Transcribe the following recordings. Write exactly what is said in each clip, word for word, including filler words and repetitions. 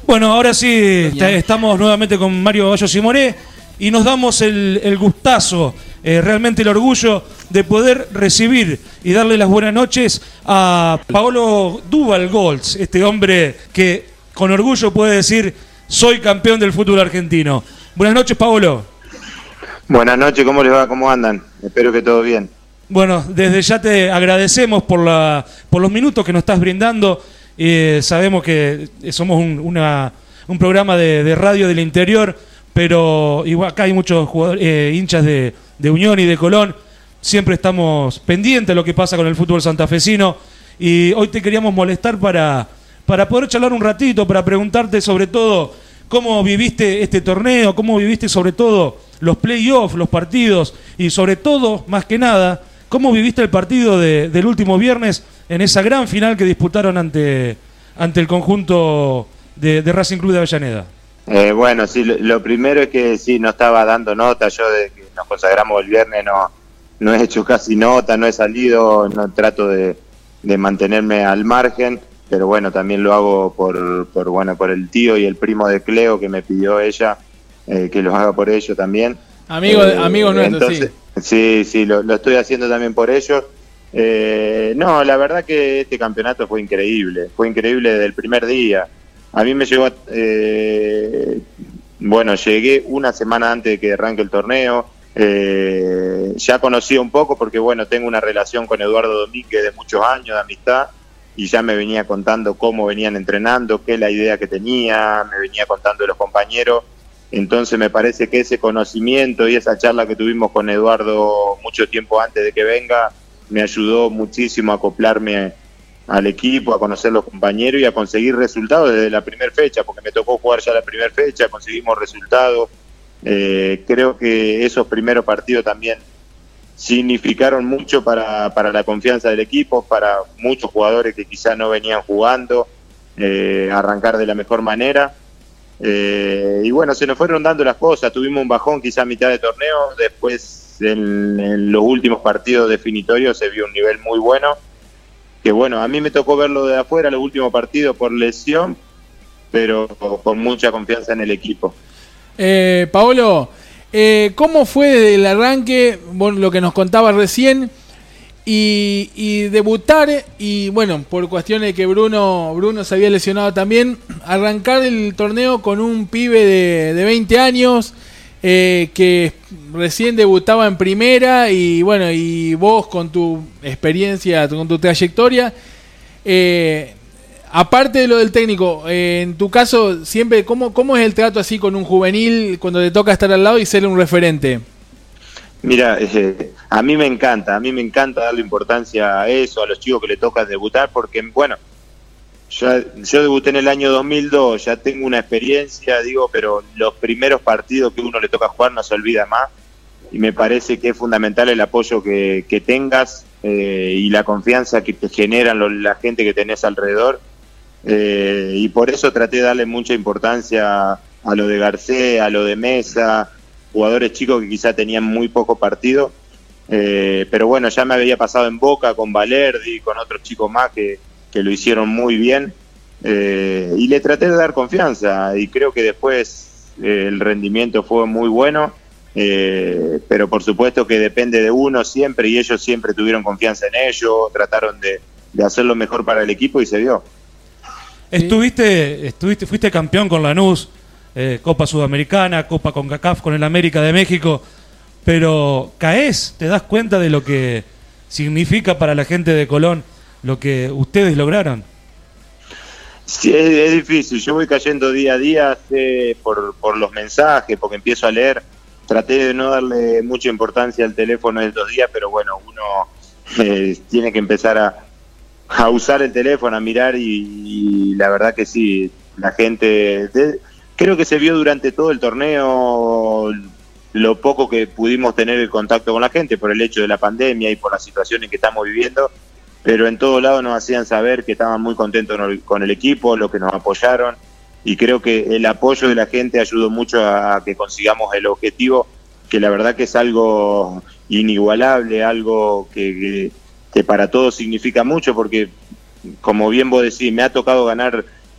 Bueno, ahora sí está, estamos nuevamente con Mario Bayo Simoré y nos damos el, el gustazo, eh, realmente el orgullo de poder recibir y darle las buenas noches a Paolo Duval Goltz, este hombre que con orgullo puede decir soy campeón del fútbol argentino. Buenas noches, Paolo. Buenas noches, ¿cómo les va? ¿Cómo andan? Espero que todo bien. Bueno, desde ya te agradecemos por, la, por los minutos que nos estás brindando. Eh, sabemos que somos un, una, un programa de, de radio del interior, pero igual acá hay muchos jugadores, eh, hinchas de, de Unión y de Colón. Siempre estamos pendientes de lo que pasa con el fútbol santafesino y hoy te queríamos molestar para, para poder charlar un ratito, para preguntarte sobre todo cómo viviste este torneo, cómo viviste sobre todo los playoffs, los partidos y sobre todo, más que nada, cómo viviste el partido de, del último viernes en esa gran final que disputaron ante, ante el conjunto de, de Racing Club de Avellaneda. Eh, bueno, sí, lo, lo primero es que sí, no estaba dando nota. Yo desde que nos consagramos el viernes no, no he hecho casi nota, no he salido, no trato de, de mantenerme al margen, pero bueno, también lo hago por, por, bueno, por el tío y el primo de Cleo que me pidió ella eh, que lo haga por ellos también. Amigo, eh, amigos nuestros, sí. Sí, sí, lo, lo estoy haciendo también por ellos. Eh, no, la verdad que este campeonato fue increíble, fue increíble desde el primer día. A mí me llegó, eh, bueno, llegué una semana antes de que arranque el torneo, eh, ya conocía un poco porque, bueno, tengo una relación con Eduardo Domínguez de muchos años de amistad y ya me venía contando cómo venían entrenando, qué es la idea que tenía, me venía contando de los compañeros. Entonces me parece que ese conocimiento y esa charla que tuvimos con Eduardo mucho tiempo antes de que venga me ayudó muchísimo a acoplarme al equipo, a conocer los compañeros y a conseguir resultados desde la primera fecha, porque me tocó jugar ya la primera fecha, conseguimos resultados. Eh, creo que esos primeros partidos también significaron mucho para, para la confianza del equipo, para muchos jugadores que quizás no venían jugando, eh, arrancar de la mejor manera. Eh, y bueno, se nos fueron dando las cosas, tuvimos un bajón quizá a mitad de torneo, después en, en los últimos partidos definitorios se vio un nivel muy bueno, que bueno, a mí me tocó verlo de afuera los últimos partidos por lesión, pero con mucha confianza en el equipo. Eh, Paolo, eh, ¿cómo fue desde el arranque, bueno, lo que nos contabas recién? Y, y debutar, y bueno, por cuestiones de que Bruno Bruno se había lesionado también, arrancar el torneo con un pibe de, de veinte años eh, que recién debutaba en primera y bueno, y vos con tu experiencia, con tu trayectoria, eh, aparte de lo del técnico, eh, en tu caso, siempre, ¿cómo, ¿cómo es el trato así con un juvenil cuando te toca estar al lado y ser un referente? Mira, eh, a mí me encanta, a mí me encanta darle importancia a eso, a los chicos que le toca debutar, porque, bueno, yo, yo debuté en el año dos mil dos, ya tengo una experiencia, digo, pero los primeros partidos que uno le toca jugar no se olvida más, y me parece que es fundamental el apoyo que, que tengas eh, y la confianza que te generan lo, la gente que tenés alrededor, eh, y por eso traté de darle mucha importancia a lo de Garcés, a lo de Mesa, jugadores chicos que quizá tenían muy poco partido, eh, pero bueno, ya me había pasado en Boca con Valerdi, con otros chicos más que, que lo hicieron muy bien, eh, y le traté de dar confianza, y creo que después eh, el rendimiento fue muy bueno, eh, pero por supuesto que depende de uno siempre, y ellos siempre tuvieron confianza en ellos, trataron de, de hacer lo mejor para el equipo y se dio. Estuviste, estuviste, fuiste campeón con Lanús, Eh, Copa Sudamericana, Copa CONCACAF con el América de México, pero caes, te das cuenta de lo que significa para la gente de Colón lo que ustedes lograron. Sí, es, es difícil, yo voy cayendo día a día sé, por, por los mensajes, porque empiezo a leer, traté de no darle mucha importancia al teléfono estos días, pero bueno, uno eh, tiene que empezar a, a usar el teléfono, a mirar y, y la verdad que sí, la gente... De, Creo que se vio durante todo el torneo lo poco que pudimos tener el contacto con la gente por el hecho de la pandemia y por la situación en que estamos viviendo, pero en todos lados nos hacían saber que estaban muy contentos con el equipo, lo que nos apoyaron, y creo que el apoyo de la gente ayudó mucho a que consigamos el objetivo, que la verdad que es algo inigualable, algo que, que, que para todos significa mucho, porque como bien vos decís, me ha tocado ganar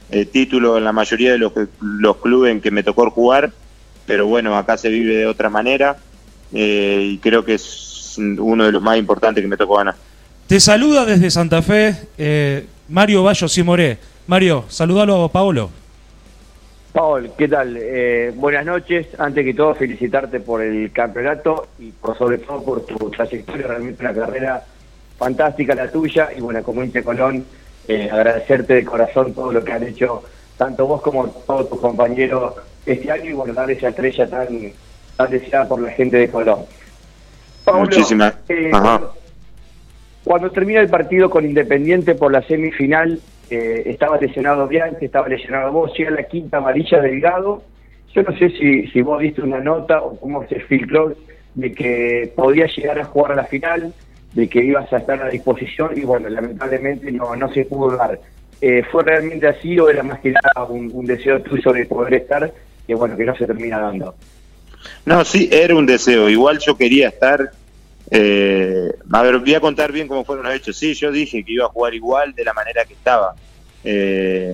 eh, títulos en la mayoría de los, los clubes en que me tocó jugar, pero bueno, acá se vive de otra manera, eh, y creo que es uno de los más importantes que me tocó ganar. Te saluda desde Santa Fe eh, Mario Bayo Simoré. Mario, saludalo a Paolo. Paul, ¿qué tal? Eh, buenas noches. Antes que todo, felicitarte por el campeonato y por sobre todo por tu trayectoria, realmente una carrera fantástica la tuya. Y bueno, como hincha Colón, eh, agradecerte de corazón todo lo que han hecho, tanto vos como todos tus compañeros este año, y bueno, darle esa estrella tan, tan deseada por la gente de Colón. Paulo, Muchísimas. Eh, Ajá. cuando, cuando termina el partido con Independiente por la semifinal, Eh, estaba lesionado Bianchi, estaba lesionado vos, llega la quinta amarilla Delgado. Yo no sé si, si vos viste una nota o cómo se filtró de que podías llegar a jugar a la final, de que ibas a estar a disposición, y bueno, lamentablemente no, no se pudo dar. Eh, ¿Fue realmente así o era más que nada un, un deseo tuyo de poder estar, que bueno, que no se termina dando? No, sí, era un deseo. Igual yo quería estar. Eh, a ver, voy a contar bien cómo fueron los hechos. Sí, yo dije que iba a jugar igual de la manera que estaba. Eh,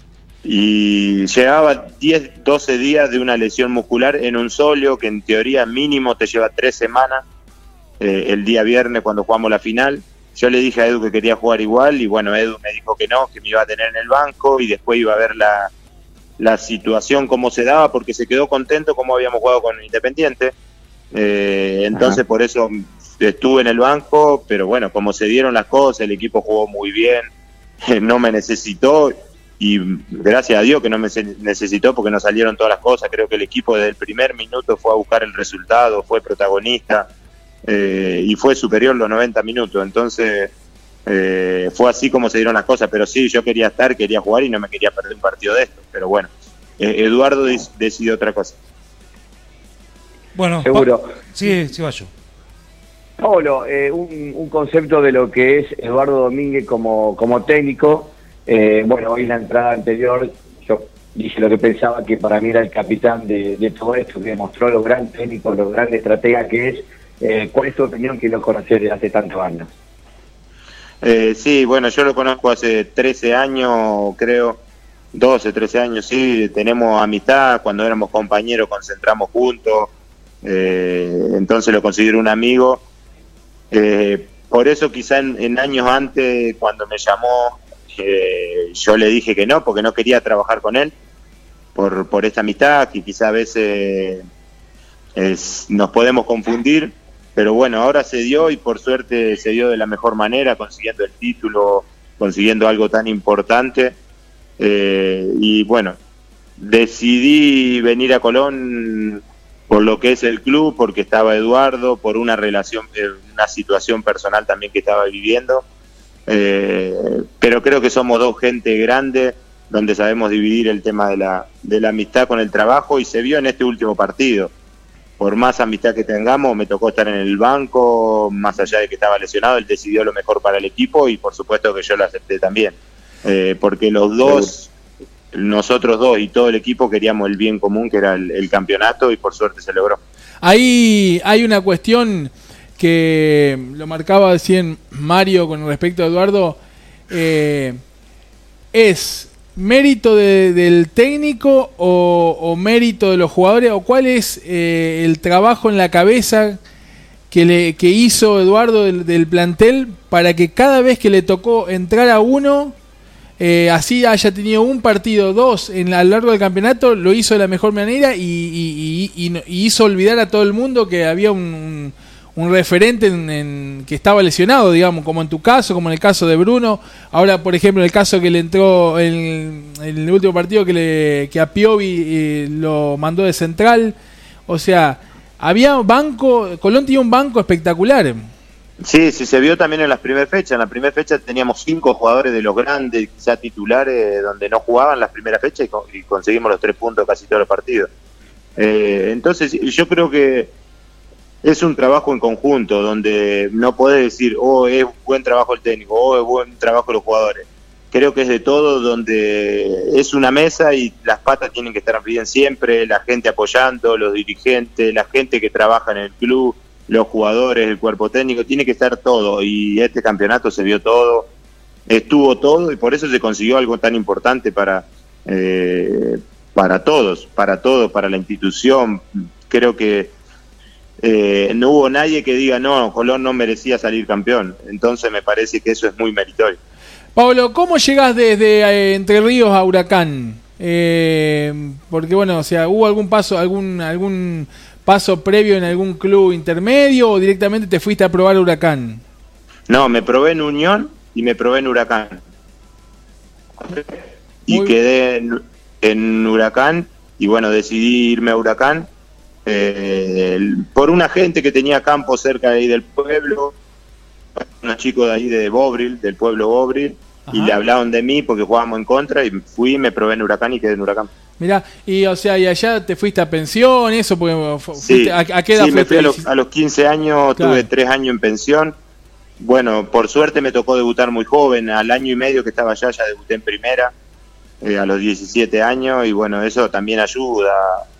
y llevaba diez, doce días de una lesión muscular en un sóleo que en teoría mínimo te lleva tres semanas. Eh, el día viernes cuando jugamos la final, yo le dije a Edu que quería jugar igual y bueno, Edu me dijo que no, que me iba a tener en el banco y después iba a ver la, la situación cómo se daba, porque se quedó contento como habíamos jugado con Independiente. Eh, entonces Ajá. Por eso estuve en el banco, pero bueno, como se dieron las cosas, el equipo jugó muy bien, no me necesitó y gracias a Dios que no me necesitó porque no salieron todas las cosas. Creo que el equipo desde el primer minuto fue a buscar el resultado, fue protagonista eh, y fue superior los noventa minutos, entonces eh, fue así como se dieron las cosas. Pero sí, yo quería estar, quería jugar y no me quería perder un partido de esto, pero bueno, eh, Eduardo decidió otra cosa. Bueno, seguro. Pa- sí, sí, Bayo. Paulo, eh, un, un concepto de lo que es Eduardo Domínguez como, como técnico. Eh, bueno, hoy en la entrada anterior yo dije lo que pensaba, que para mí era el capitán de, de todo esto, que demostró lo gran técnico, lo gran estratega que es. Eh, ¿Cuál es tu opinión, que lo conoces desde hace tantos años? Eh, sí, bueno, yo lo conozco hace trece años, creo, doce, trece años, sí, tenemos amistad, cuando éramos compañeros concentramos juntos, eh, entonces lo considero un amigo. Eh, por eso quizá en, en años antes, cuando me llamó, eh, yo le dije que no, porque no quería trabajar con él, por, por esta amistad, que quizá a veces es, nos podemos confundir, pero bueno, ahora se dio y por suerte se dio de la mejor manera, consiguiendo el título, consiguiendo algo tan importante, eh, y bueno, decidí venir a Colón por lo que es el club, porque estaba Eduardo, por una relación, eh, una situación personal también que estaba viviendo, eh, pero creo que somos dos gente grande, donde sabemos dividir el tema de la, de la amistad con el trabajo, y se vio en este último partido. Por más amistad que tengamos, me tocó estar en el banco, más allá de que estaba lesionado, él decidió lo mejor para el equipo, y por supuesto que yo lo acepté también, eh, porque los dos... nosotros dos y todo el equipo queríamos el bien común, que era el, el campeonato, y por suerte se logró. Ahí hay una cuestión que lo marcaba recién Mario con respecto a Eduardo, eh, es mérito de, del técnico o, o mérito de los jugadores, o cuál es eh, el trabajo en la cabeza que, le, que hizo Eduardo del, del plantel para que cada vez que le tocó entrar a uno, Eh, así haya tenido un partido, dos en, a lo largo del campeonato, lo hizo de la mejor manera y, y, y, y hizo olvidar a todo el mundo que había un, un, un referente en, en, que estaba lesionado, digamos, como en tu caso, como en el caso de Bruno. Ahora, por ejemplo, en el caso que le entró en, en el último partido que, le, que a Piovi eh, lo mandó de central. O sea, había banco, Colón tenía un banco espectacular. Sí, sí, se vio también en las primeras fechas. En la primera fecha teníamos cinco jugadores de los grandes, quizá titulares, donde no jugaban las primeras fechas, y, con, y conseguimos los tres puntos casi todos los partidos. Eh, entonces, yo creo que es un trabajo en conjunto, donde no podés decir, oh, es buen trabajo el técnico, oh, es buen trabajo los jugadores. Creo que es de todo, donde es una mesa y las patas tienen que estar bien siempre, la gente apoyando, los dirigentes, la gente que trabaja en el club, los jugadores, el cuerpo técnico, tiene que estar todo, y este campeonato se vio todo, estuvo todo, y por eso se consiguió algo tan importante para, eh, para todos, para todos, para la institución. Creo que eh, no hubo nadie que diga, no, Colón no merecía salir campeón. Entonces me parece que eso es muy meritorio. Pablo, ¿cómo llegás desde eh, Entre Ríos a Huracán? Eh, porque bueno, o sea, ¿hubo algún paso, algún algún paso previo en algún club intermedio o directamente te fuiste a probar Huracán? No, me probé en Unión y me probé en Huracán. Y Muy quedé en, en Huracán y bueno, decidí irme a Huracán eh, el, por una gente que tenía campo cerca de ahí del pueblo, unos chicos de ahí de Bobril, del pueblo Bobril. Ajá. Y le hablaron de mí porque jugábamos en contra y fui, me probé en Huracán y quedé en Huracán. Mirá, y o sea, y allá te fuiste a pensión, eso, porque fuiste, sí, ¿a, a qué edad sí, fuiste? me fui a los, a los quince años, claro. Tuve tres años en pensión. Bueno, por suerte me tocó debutar muy joven, al año y medio que estaba allá ya debuté en primera, eh, a los diecisiete años, y bueno, eso también ayuda.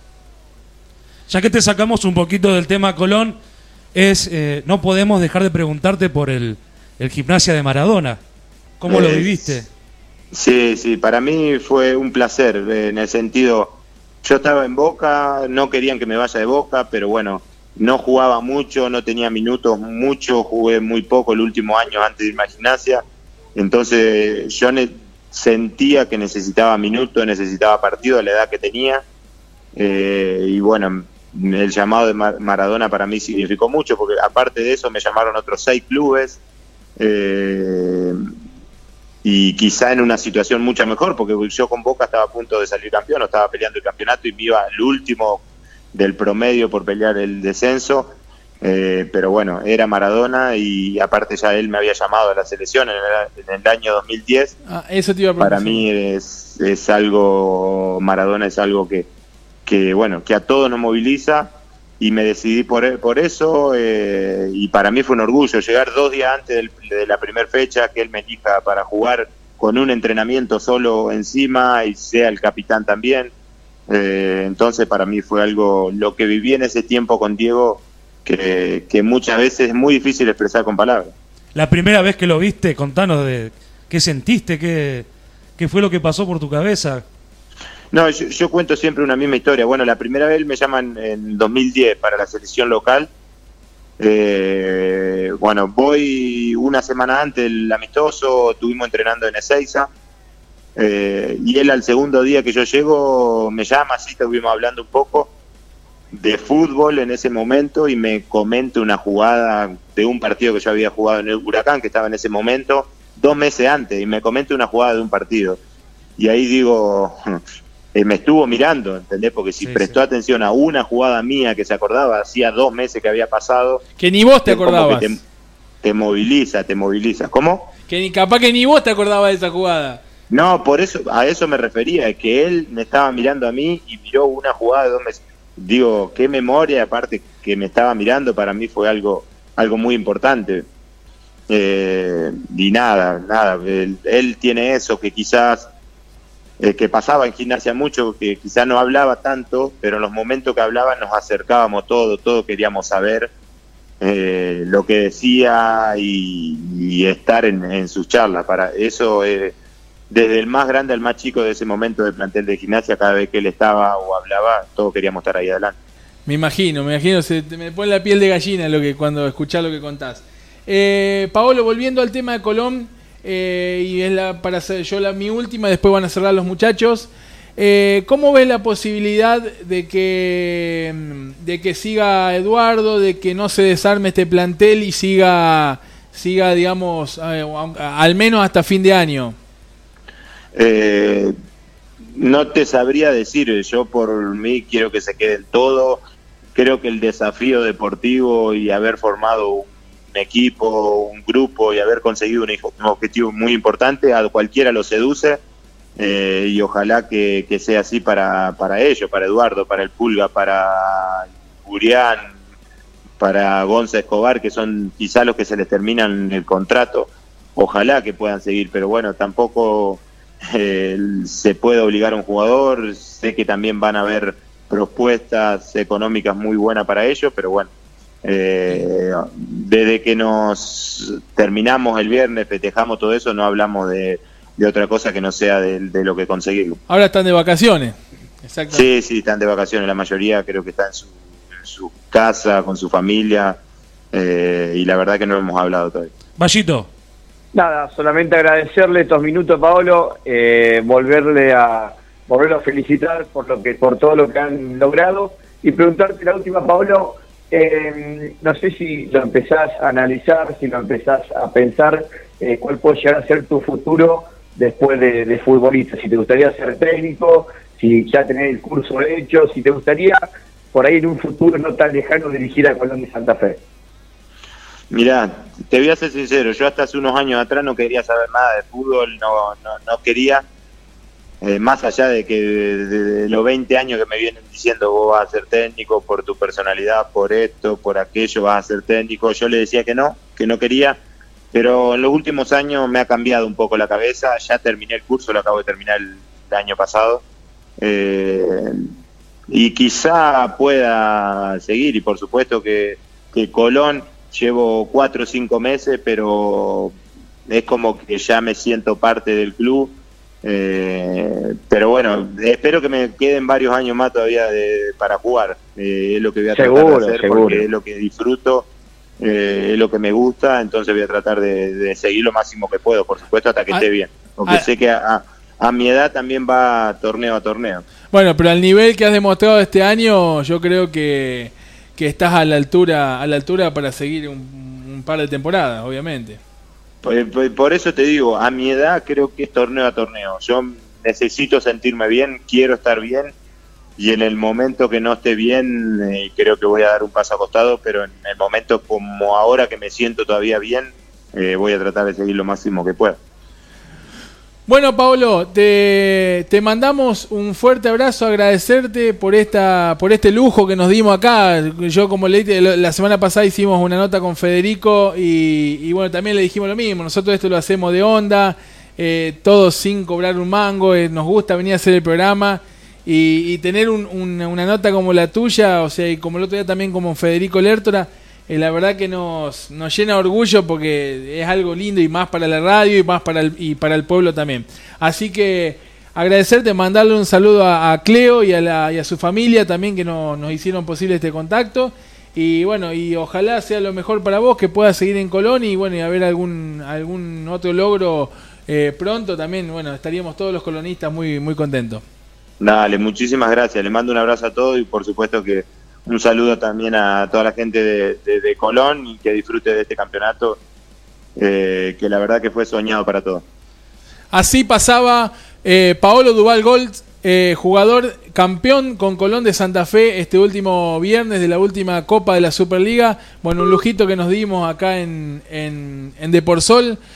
Ya que te sacamos un poquito del tema Colón, es eh, no podemos dejar de preguntarte por el, el Gimnasia de Maradona. ¿Cómo eh, lo viviste? Sí, sí, para mí fue un placer, en el sentido, yo estaba en Boca, no querían que me vaya de Boca, pero bueno, no jugaba mucho, no tenía minutos mucho, jugué muy poco el último año antes de irme a Gimnasia, entonces yo ne- sentía que necesitaba minutos, necesitaba partido a la edad que tenía, eh, y bueno, el llamado de Mar- Maradona para mí significó mucho, porque aparte de eso me llamaron otros seis clubes, eh, y quizá en una situación mucho mejor, porque yo con Boca estaba a punto de salir campeón, estaba peleando el campeonato y me iba al último del promedio por pelear el descenso, eh, pero bueno, era Maradona y aparte ya él me había llamado a la selección en el, en el año dos mil diez. Ah, eso te iba a preguntar. Para mí es, es algo, Maradona es algo que, que bueno, que a todos nos moviliza y me decidí por, por eso, eh, y para mí fue un orgullo llegar dos días antes del, de la primera fecha, que él me elija para jugar con un entrenamiento solo encima y sea el capitán también. Eh, entonces para mí fue algo, lo que viví en ese tiempo con Diego, que, que muchas veces es muy difícil expresar con palabras. La primera vez que lo viste, contanos de qué sentiste, qué, qué fue lo que pasó por tu cabeza. No, yo, yo cuento siempre una misma historia. Bueno, la primera vez me llaman en dos mil diez para la selección local. Eh, bueno, voy una semana antes del amistoso, estuvimos entrenando en Ezeiza. Eh, y él al segundo día que yo llego me llama, así estuvimos hablando un poco de fútbol en ese momento y me comenta una jugada de un partido que yo había jugado en el Huracán, que estaba en ese momento, dos meses antes, y me comenta una jugada de un partido. Y ahí digo... Eh, me estuvo mirando, ¿entendés? Porque si sí, prestó sí. atención a una jugada mía que se acordaba, hacía dos meses que había pasado. Que ni vos te acordabas. Te, te moviliza, te moviliza. ¿Cómo? Que ni capaz que ni vos te acordabas de esa jugada. No, por eso, a eso me refería, que él me estaba mirando a mí y miró una jugada de dos meses. Digo, qué memoria, aparte que me estaba mirando, para mí fue algo, algo muy importante. Eh, y nada, nada, él, él tiene eso que quizás... Eh, que pasaba en Gimnasia mucho, que quizás no hablaba tanto, pero en los momentos que hablaba nos acercábamos todo, todo queríamos saber eh, lo que decía y, y estar en, en sus charlas. Para eso, eh, desde el más grande al más chico de ese momento del plantel de Gimnasia, cada vez que él estaba o hablaba, todos queríamos estar ahí adelante. Me imagino, me imagino, se te me pone la piel de gallina lo que cuando escuchás lo que contás. Eh, Paolo, volviendo al tema de Colón, Eh, y es la, para hacer yo la mi última, después van a cerrar los muchachos. Eh, ¿Cómo ves la posibilidad de que de que siga Eduardo, de que no se desarme este plantel y siga siga digamos eh, al menos hasta fin de año? Eh, no te sabría decir, yo por mí quiero que se quede todo. Creo que el desafío deportivo y haber formado un un equipo, un grupo y haber conseguido un, un objetivo muy importante, a cualquiera lo seduce, eh, y ojalá que, que sea así para, para ellos, para Eduardo, para el Pulga, para Gurián, para Gonza Escobar, que son quizá los que se les terminan el contrato. Ojalá que puedan seguir, pero bueno, tampoco eh, se puede obligar a un jugador. Sé que también van a haber propuestas económicas muy buenas para ellos, pero bueno, Eh, desde que nos terminamos el viernes, festejamos todo eso, no hablamos de, de otra cosa que no sea de, de lo que conseguí. Ahora están de vacaciones. Sí, sí, están de vacaciones, la mayoría creo que está en su, en su casa, con su familia, eh, y la verdad que no hemos hablado todavía. Vallito. Nada, solamente agradecerle estos minutos, Paolo, eh, volverle a volverlo a felicitar por lo que por todo lo que han logrado y preguntarte la última, Paolo, eh, no sé si lo empezás a analizar, si lo empezás a pensar, eh, cuál puede llegar a ser tu futuro después de, de futbolista, si te gustaría ser técnico, si ya tenés el curso hecho, si te gustaría por ahí en un futuro no tan lejano dirigir a Colón de Santa Fe. Mirá, te voy a ser sincero, yo hasta hace unos años atrás no quería saber nada de fútbol, no no, no quería, eh, más allá de que de, de, de los veinte años que me vienen diciendo vos vas a ser técnico por tu personalidad, por esto, por aquello, vas a ser técnico, yo le decía que no, que no quería, pero en los últimos años me ha cambiado un poco la cabeza, ya terminé el curso, lo acabo de terminar el, el año pasado, eh, y quizá pueda seguir, y por supuesto que, que Colón, llevo cuatro o cinco meses, pero es como que ya me siento parte del club. Eh, pero bueno, espero que me queden varios años más todavía de, para jugar. Eh, es lo que voy a seguro, tratar de hacer seguro. Porque es lo que disfruto, eh, es lo que me gusta. Entonces voy a tratar de, de seguir lo máximo que puedo, por supuesto, hasta que ah, esté bien. Porque ah, sé que a, a mi edad también va torneo a torneo. Bueno, pero al nivel que has demostrado este año, yo creo que que estás a la altura a la altura para seguir un, un par de temporadas, obviamente. Por, por, por eso te digo, a mi edad creo que es torneo a torneo. Yo necesito sentirme bien, quiero estar bien, y en el momento que no esté bien, eh, creo que voy a dar un paso a costado, pero en el momento como ahora que me siento todavía bien, eh, voy a tratar de seguir lo máximo que pueda. Bueno, Paolo, te, te mandamos un fuerte abrazo, agradecerte por esta por este lujo que nos dimos acá. Yo, como le dije, la semana pasada hicimos una nota con Federico y, y bueno, también le dijimos lo mismo. Nosotros esto lo hacemos de onda, eh, todos sin cobrar un mango, eh, nos gusta venir a hacer el programa y, y tener un, un, una nota como la tuya, o sea, y como el otro día también como Federico Lertora, Eh, la verdad que nos, nos llena de orgullo porque es algo lindo y más para la radio y más para el, y para el pueblo también. Así que agradecerte, mandarle un saludo a, a Cleo y a, la, y a su familia también que no, nos hicieron posible este contacto. Y bueno, y ojalá sea lo mejor para vos, que puedas seguir en Colón y bueno, y haber algún, algún otro logro eh, pronto también. Bueno, estaríamos todos los colonistas muy, muy contentos. Dale, muchísimas gracias. Le mando un abrazo a todos y por supuesto que un saludo también a toda la gente de, de, de Colón y que disfrute de este campeonato, eh, que la verdad que fue soñado para todos. Así pasaba eh, Paolo Duval Gold, eh, jugador campeón con Colón de Santa Fe este último viernes de la última Copa de la Superliga. Bueno, un lujito que nos dimos acá en, en, en Deporsol